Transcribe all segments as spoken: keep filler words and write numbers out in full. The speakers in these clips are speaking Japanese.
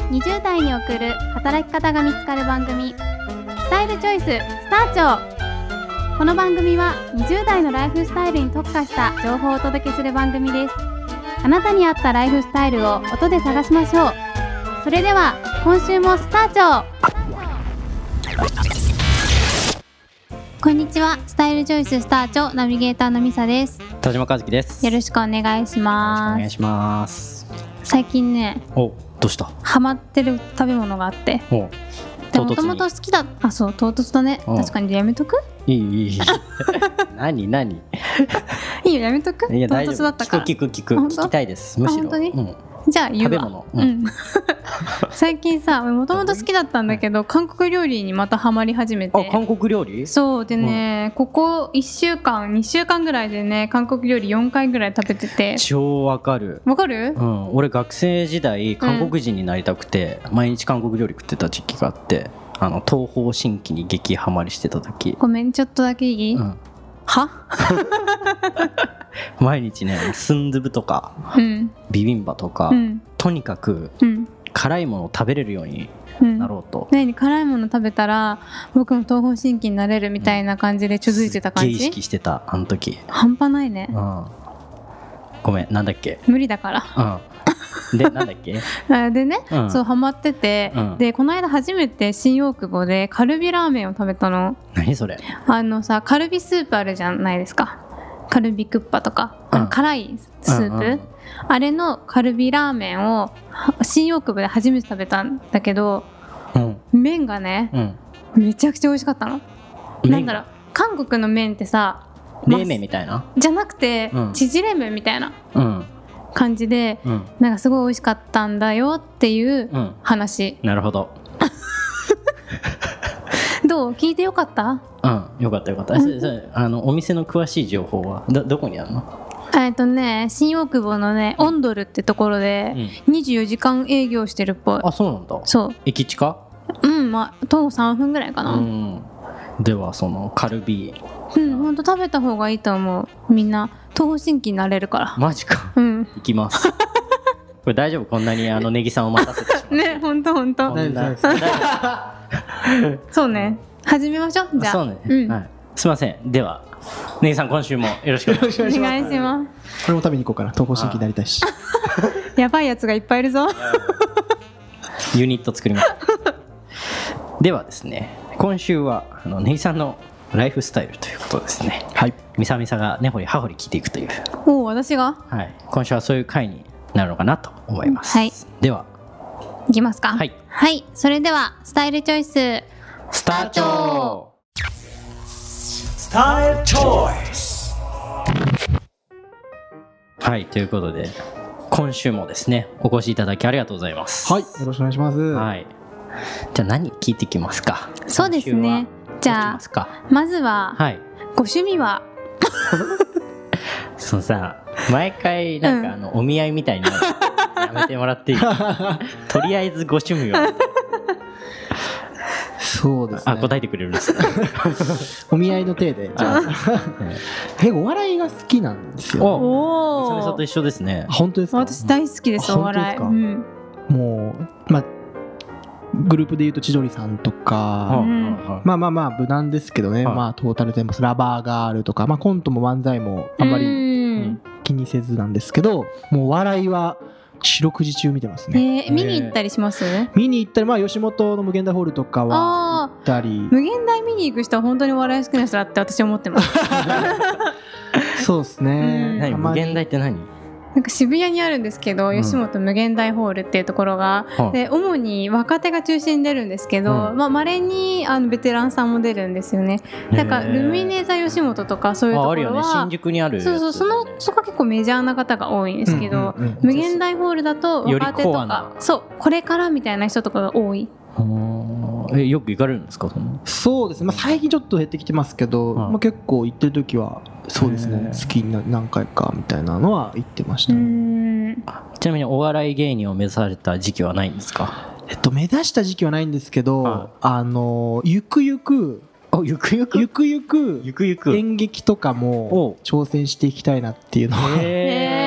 にじゅう代に送る働き方が見つかる番組、スタイルチョイススターチョー。この番組はにじゅう代のライフスタイルに特化した情報をお届けする番組です。あなたに合ったライフスタイルを音で探しましょう。それでは今週もスターチョー。こんにちは、スタイルチョイススターチョーナビゲーターのミサです。 田島和樹です。 よろしくお願いします。 よろしくお願いします。 最近ね、 お、どうした？ ハマってる食べ物があって、 お、 もともと好きだ。あ、そう、唐突だね。確かに。やめとく？ いいいい何何いいよ、やめとく？ いや、 唐突だったから。 聞く聞く聞く聞きたいです。むしろ。 本当に？ うん、 じゃあ言うわ。 食べ物、うんうん、最近さ、もともと好きだったんだけど、韓国料理にまたハマり始めて。 あ、韓国料理？ そうでね、うん、ここいっしゅうかんにしゅうかんぐらいでね、韓国料理よんかいぐらい食べてて。 超わかる。 わかる？ うん、俺学生時代韓国人になりたくて、うん、毎日韓国料理食ってた時期があって、あの東方神起に激ハマりしてた時。 ごめん、ちょっとだけいい？うん、は毎日ね、スンドゥブとか、うん、ビビンバとか、うん、とにかく、うん、辛いものを食べれるようになろうと、 うん、何辛いもの食べたら僕も東方神起になれるみたいな感じでちょづいてた感じ。 すっげえ意識してた、あの時。 半端ないね、 うん、ごめん、なんだっけ。 無理だから、 うん、で、なんだっけでね、うん、そうハマってて、うん、でこの間初めて新大久保でカルビラーメンを食べたの。 何それ？ あのさ、カルビスープあるじゃないですか。カルビクッパとか、うん、辛いスープ、うんうん、あれのカルビラーメンを新大久保で初めて食べたんだけど、うん、麺がね、うん、めちゃくちゃ美味しかったの。なんだろう、韓国の麺ってさ、 冷麺みたいなじゃなくて、うん、縮れ麺みたいな感じで、うん、なんかすごい美味しかったんだよっていう話、 うん、なるほどどう？聞いてよかった？ うん、よかったよかった。あのお店の詳しい情報は ど, どこにあるの？ えっとね、新大久保のね、オンドルってところでにじゅうよじかん営業してるっぽい。 あ、そうなんだ。 そう。 駅近？ うん、まあ徒歩さんぷんぐらいかな。うん。 ではそのカルビ、 うん、ほんと食べた方がいいと思う。みんな東方神起になれるから。 マジか。うん。行きます。これ大丈夫？こんなにあのネギさんを待たせてしまって。ね、 ほんとほんと。そうね。始めましょう。じゃあ。 そうね。うん、はい。すみません。ではネギさん、今週もよろしくお願いします。 お願いします。 これも食べに行こうかな。東方神起になりたいし。 やばいやつがいっぱいいるぞ。 ユニット作ります。ではですね、今週はあのネギさんのライフスタイルということですね。はい。みさみさが根掘り葉掘り聞いていくという。 おお、私が？ はい。今週はそういう回になるのかなと思います。はい。では。 いきますか。 はい。 はい。それではスタイルチョイススターチョー。 スタイルチョイス。 はい、ということで今週もですね、お越しいただきありがとうございます。 はい、よろしくお願いします。はい。 じゃあ何聞いていきますか？ そうですね。じゃあまずは、はい、ご趣味は？ そのさ、毎回なんかあの、うん、お見合いみたいなやめてもらっていい？とりあえずご趣味は。 そうですね。 あ、答えてくれるんですね。 お見合いの体で。じゃあ、え、お笑いが好きなんですよ。 おお。みさみさと一緒ですね。 本当ですか？ 私大好きです、お笑い。うん、 もうまあグループでいうと千鳥さんとか、うん、まあまあまあ無難ですけどね、はい、まあトータルテンボス、ラバーガールとか、まあコントも漫才もあんまり気にせずなんですけど、もうお笑いは四六時中見てますね。 えー、見に行ったりします？ 見に行ったり、まあ吉本の無限大ホールとかは行ったり。 無限大見に行く人は本当にお笑い好きな人だって私思ってます。 そうですね。 何？無限大って何？ なんか渋谷にあるんですけど、吉本無限大ホールっていうところが、うん、で主に若手が中心に出るんですけど、うん、まあ稀にあのベテランさんも出るんですよね。なんかルミネ座吉本とかそういうところはあ, あるよね、新宿にある、 そうそう、そのそこは結構メジャーな方が多いんですけど、うんうんうん、無限大ホールだと若手とか、そうこれからみたいな人とかが多い。 え、よく行かれるんですか？ そうですね、まあ、最近ちょっと減ってきてますけど、はい、まあ、結構行ってる時はそうですね、好きに何回かみたいなのは言ってました、ね、 ちなみにお笑い芸人を目指された時期はないんですか？ えっと、目指した時期はないんですけど、はい、あのゆくゆくあゆくゆくゆくゆくゆくゆく演劇とかも挑戦していきたいなっていうのは、 へー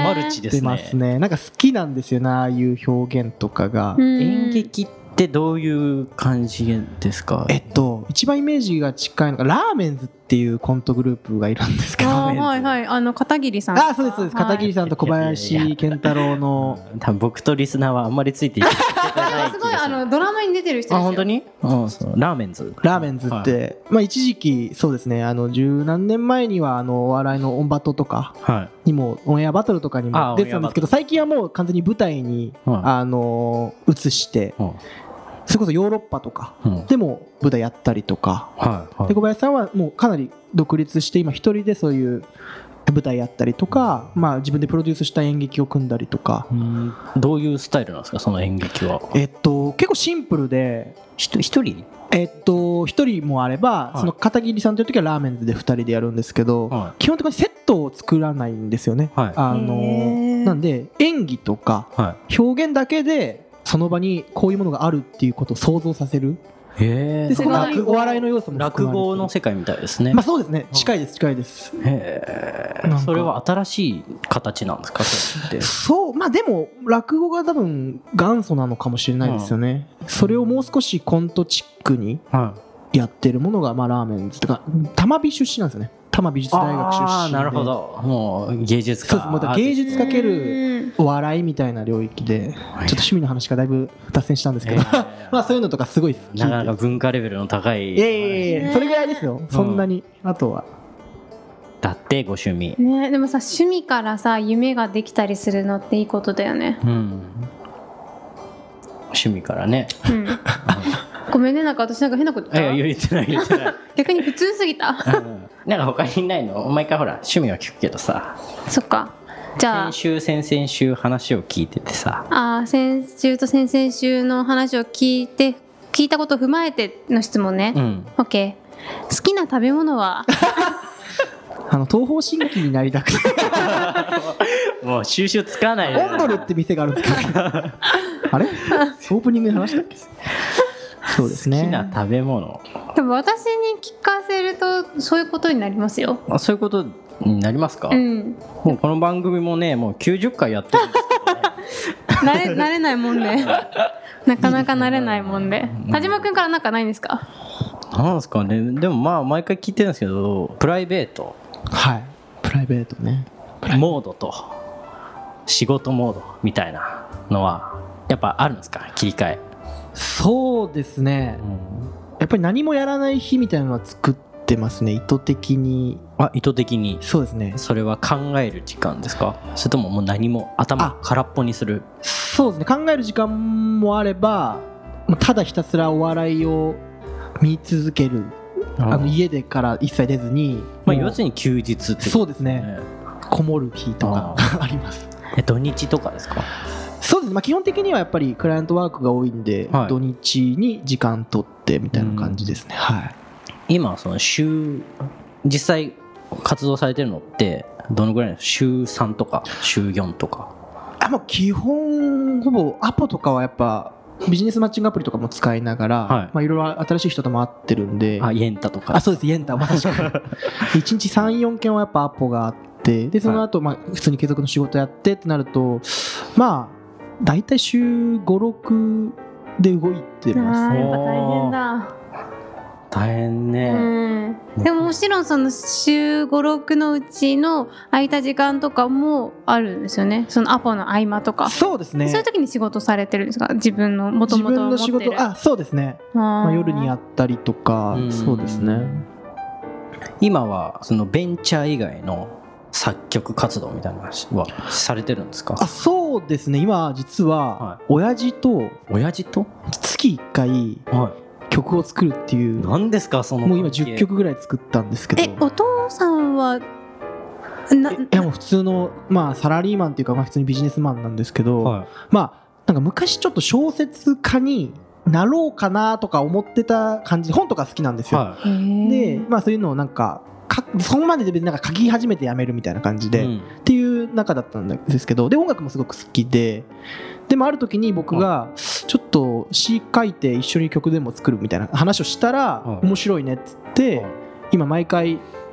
マルチですね。 ますね。なんか好きなんですよね、ああいう表現とかが。 演劇ってどういう感じですか？ えっと一番イメージが近いのがラーメンズっていうコントグループがいるんですけど、 あはいはい、あの片桐さん。 あそうですそうです、片桐さんと小林健太郎の、 多分僕とリスナーはあんまりついていけてないすごいあのドラマに出てる人ですよ。 あ本当に？うん、そうラーメンズラーメンズって、はい、まあ一時期そうですね、あの十何年前にはあのお笑いのオンバトとかにも、はい、オンエアバトルとかにも出てたんですけど、最近はもう完全に舞台に、はい、あの移して、はい、それこそヨーロッパとかでも舞台やったりとか、はいはい、で小林さんはもうかなり独立して今一人でそういう舞台やったりとか、まあ、自分でプロデュースした演劇を組んだりとか。 うんどういうスタイルなんですかその演劇は？ えっと結構シンプルで一人えっと一人もあれば、はい、その片桐さんという時はラーメンズでふたりでやるんですけど、はい、基本的にセットを作らないんですよね、はい、あのなんで演技とか表現だけでその場にこういうものがあるっていうことを想像させる。へでそこがお笑いの要素も落語の世界みたいですね。 まあそうですね、近いです近いです。 へえ。それは新しい形なんですか？それってそうまあでも落語が多分元祖なのかもしれないですよね、うん、それをもう少しコントチックにやってるものがまあラーメンズとか玉美出身なんですよね。多摩美術大学出身で。 あなるほど、もう芸術家。 そうです、もう芸術かけるお笑いみたいな領域でちょっと趣味の話がだいぶ脱線したんですけど、えー、まあそういうのとかすごい好きで。 なかなか文化レベルの高い。 いやいやいやそれぐらいですよ、そんなに、うん、あとはだってご趣味、 ね、でもさ趣味からさ夢ができたりするのっていいことだよね、うん、 趣味からね、うん、 ごめんねなんか私なんか変なこと言った。 いや言ってない言ってない逆に普通すぎた、 うんなんか他にないの？毎回ほら趣味は聞くけどさ。 そっか。じゃあ先週先々週話を聞いててさ。 あ先週と先々週の話を聞いて聞いたことを踏まえての質問ね。うん。オッケー。好きな食べ物は？ あの東方神起になりたくて。 もう収集つかない。 オンドルって店があるんですか？あれ？オープニングで話したっけ？そうですね。 好きな食べ物。 でも私に聞かせるとそういうことになりますよ。 あ、そういうことになりますか？うん。もうこの番組もね、もうきゅうじゅっかいやってるんですけどね。慣れ、慣れないもんね。なかなか慣れないもんで。田島くんからなんかないんですか？なんですかね。でもまあ毎回聞いてるんですけど、プライベート。 はい。プライベートね。 モードと仕事モードみたいなのはやっぱあるんですか？切り替え。 そうですね、うん、やっぱり何もやらない日みたいなのは作ってますね、意図的に。 あ、意図的に。 そうですね。 それは考える時間ですか？それとももう何も頭空っぽにする？ そうですね、考える時間もあればただひたすらお笑いを見続ける、うん、あの家でから一切出ずに、 まあ、要するに休日ってことですね。 そうですね、こもる日とか あ, あります。 え土日とかですか？ そうです、まあ、基本的にはやっぱりクライアントワークが多いんで、はい、土日に時間取ってみたいな感じですね、はい、 今その週実際活動されてるのってどのぐらいの週さんとか週よんとか？ あもう基本ほぼアポとかはやっぱビジネスマッチングアプリとかも使いながら、はいまあ、いろいろ新しい人とも会ってるんで。 あイエンタとか。 あそうですイエンタまさしくいちにちさん、よんけんはやっぱアポがあって、でその後、まあ普通に継続の仕事やってってなるとまあだいたい週ご、ろくで動いてます。 あやっぱ大変だ。 大変ね、 うん、でももちろんその週ご、ろくのうちの空いた時間とかもあるんですよね、そのアポの合間とか。 そうですね。 そういう時に仕事されてるんですか？自分の元々持ってる。自分の仕事、 あそうですね、あ、まあ、夜にやったりとか。そうですね。 今はそのベンチャー以外の作曲活動みたいな話はされてるんですか？ あそうですね、今実は親父と親父と月いっかい曲を作るっていう。 何ですかその？ もう今じゅっきょくぐらい作ったんですけど。 えお父さんはないやもう普通の、まあ、サラリーマンっていうか、まあ、普通にビジネスマンなんですけど、はい、まあなんか昔ちょっと小説家になろうかなとか思ってた感じで本とか好きなんですよ、はい、で、まあ、そういうのをなんかかそこまででなんか書き始めてやめるみたいな感じで、うん、っていう中だったんですけど、で音楽もすごく好きで、でもある時に僕がちょっと詩書いて一緒に曲でも作るみたいな話をしたら面白いねっつって、今毎回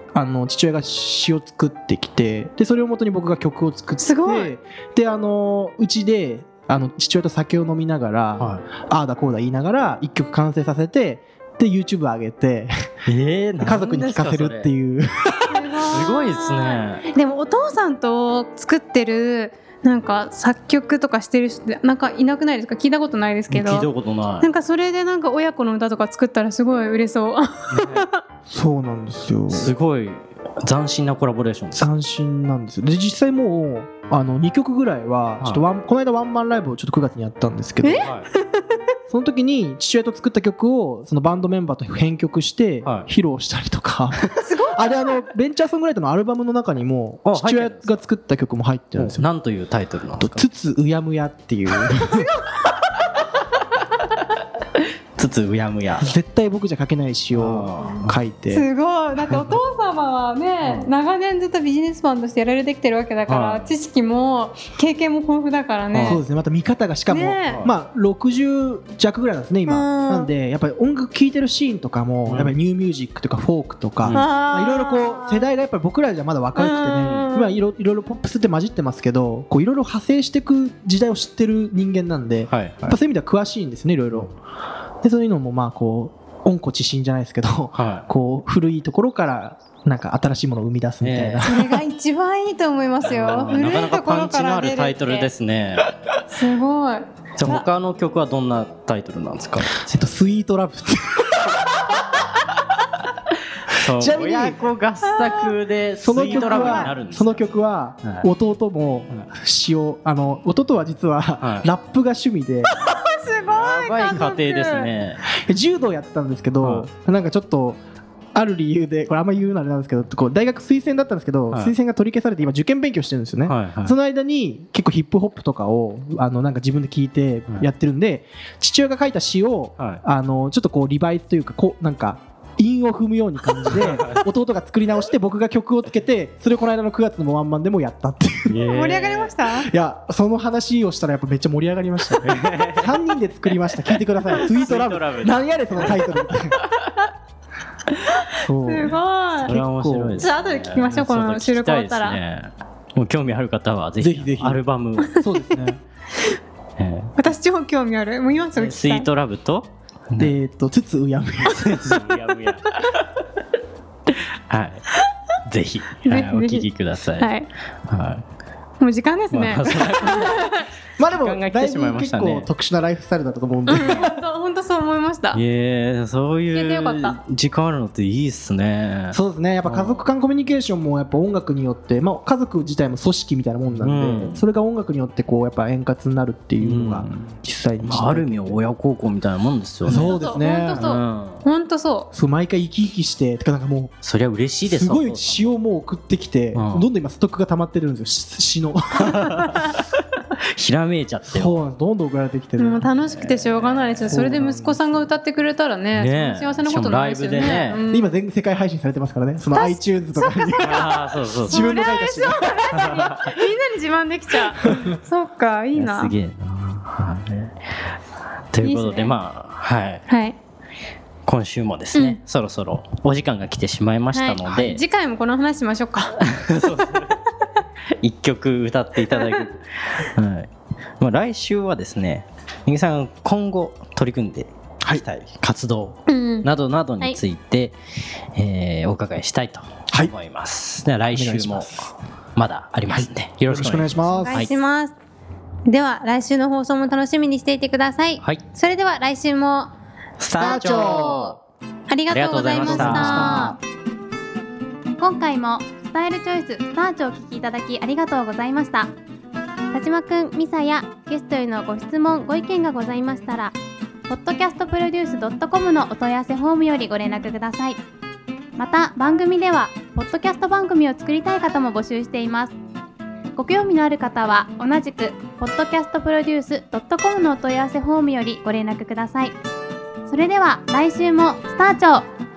あの父親が詩を作ってきて、でそれをもとに僕が曲を作って、 すごい。 であのうちであの父親と酒を飲みながら、はい、ああだこうだ言いながら一曲完成させて、で YouTube 上げて、 えー、 家族に聴かせるっていうすごいですね。 でもお父さんと作ってるなんか作曲とかしてる人ってなんかいなくないですか？聞いたことないですけど。 聞いたことない。 なんかそれでなんか親子の歌とか作ったらすごい売れそう、ね、 そうなんですよ。 すごい斬新なコラボレーションです。 斬新なんですよ。で実際もうあのにきょくぐらいはちょっとワン、はい、この間ワンマンライブをちょっとくがつにやったんですけど、その時に父親と作った曲をそのバンドメンバーと編曲して披露したりとか、はい、すごい。あれあのベンチャーソングライターのアルバムの中にも父親が作った曲も入ってるんですよ。 なんというタイトルなんですか？ つつうやむやっていうつつうやむや、 絶対僕じゃ書けない詩を書いて。 すごい。だってお父様はね、長年ずっとビジネスマンとしてやられてきてるわけだから、知識も経験も豊富だからね。 そうですね。また見方がしかも、ね、まあろくじゅう弱ぐらいなんですね今。なんでやっぱり音楽聴いてるシーンとかもやっぱりニューミュージックとかフォークとか、まあ、いろいろこう世代がやっぱり僕らじゃまだ若くてね、今いろいろポップスって混じってますけど、こういろいろ派生していく時代を知ってる人間なんで、はいはい、やっぱそういう意味では詳しいんですね、いろいろ。でそういうのもまあこう温故知新じゃないですけど、はい、こう古いところからなんか新しいものを生み出すみたいな、 えー、それが一番いいと思いますよ。古いところから出るってなかなかパンチのあるタイトルですね。すごい。 じゃあ他の曲はどんなタイトルなんですか？ えっとスイートラブちなみに親子合作でスイートラブになるんですか？ その曲は弟も詩を、あの弟は実はラップが趣味で、 すごいやばい家庭ですね。 柔道やってたんですけど、はい、なんかちょっとある理由でこれあんま言うのあれなんですけど、こう大学推薦だったんですけど、はい、推薦が取り消されて今受験勉強してるんですよね、はいはい、その間に結構ヒップホップとかをあのなんか自分で聞いてやってるんで、はい、父親が書いた詩を、はい、あのちょっとこうリバイスというかこうなんか韻を踏むように感じで弟が作り直して僕が曲をつけて、それをこの間のくがつのワンマンでもやったっていう。 盛り上がりました？ いやその話をしたらやっぱめっちゃ盛り上がりましたねさんにんで作りました。聞いてください。スイートラブ何やれそのタイトルそうすごい。それは面白いですね。 じゃあ後で聞きましょう、この収録終わったら、ね、 もう興味ある方はぜひぜひアルバムそうですね、 えー、私超興味ある。もう今すぐ聞きたい。 スイートラブとえー、っとつつうやむやつつうやむやはい、ぜひ、はい、お聞きください。はい、 はい、もう時間ですね。 まあでもだいぶ結構特殊なライフスタイルだったと思うんで、 本当そう思いました。 いやそういう時間あるのっていいっすね。 そうですね。やっぱ家族間コミュニケーションもやっぱ音楽によって、まあ、家族自体も組織みたいなもんなんで、うん、それが音楽によってこうやっぱ円滑になるっていうのが実際に、うん、 ある意味親孝行みたいなもんですよね。 そうですね。 本当そう、うん、本当そう。 そう毎回生き生きしててかなんかもうそりゃ嬉しいです。 すごい詩をもう送ってきて、うん、どんどん今ストックが溜まってるんですよ、詩のひらめいちゃってよ。 そうどんどん送られてきてる。 もう楽しくてしょうがないですよ。それで息子さんが歌ってくれたら ね, ね幸せなことないですよね。 ね、 うん、 今全世界配信されてますからね。その iTunes とかにあそうそう自分の書いた詩みんなに自慢できちゃうそっかいいな。 すげえな、はい、ということで、いいですね、まあはい、はい、今週もですね、うん、そろそろお時間が来てしまいましたので、はい、 次回もこの話しましょうかそうですね一曲歌っていただく、はいまあ、来週はですねみぎさんが今後取り組んでいきたい活動などなどについて、はいえー、お伺いしたいと思います、はい、では来週もまだありますので、はい、よろしくお願いします。 お願いします、はい、では来週の放送も楽しみにしていてください、はい、それでは来週もスターチョーありがとうございました。今回もスタイルチョイススターチョーをお聞きいただきありがとうございました。田島くん、ミサやゲストへのご質問ご意見がございましたら ポッドキャストプロデュースドットコム のお問い合わせフォームよりご連絡ください。また番組ではポッドキャスト番組を作りたい方も募集しています。ご興味のある方は同じく ポッドキャストプロデュースドットコム のお問い合わせフォームよりご連絡ください。それでは来週もスターチョー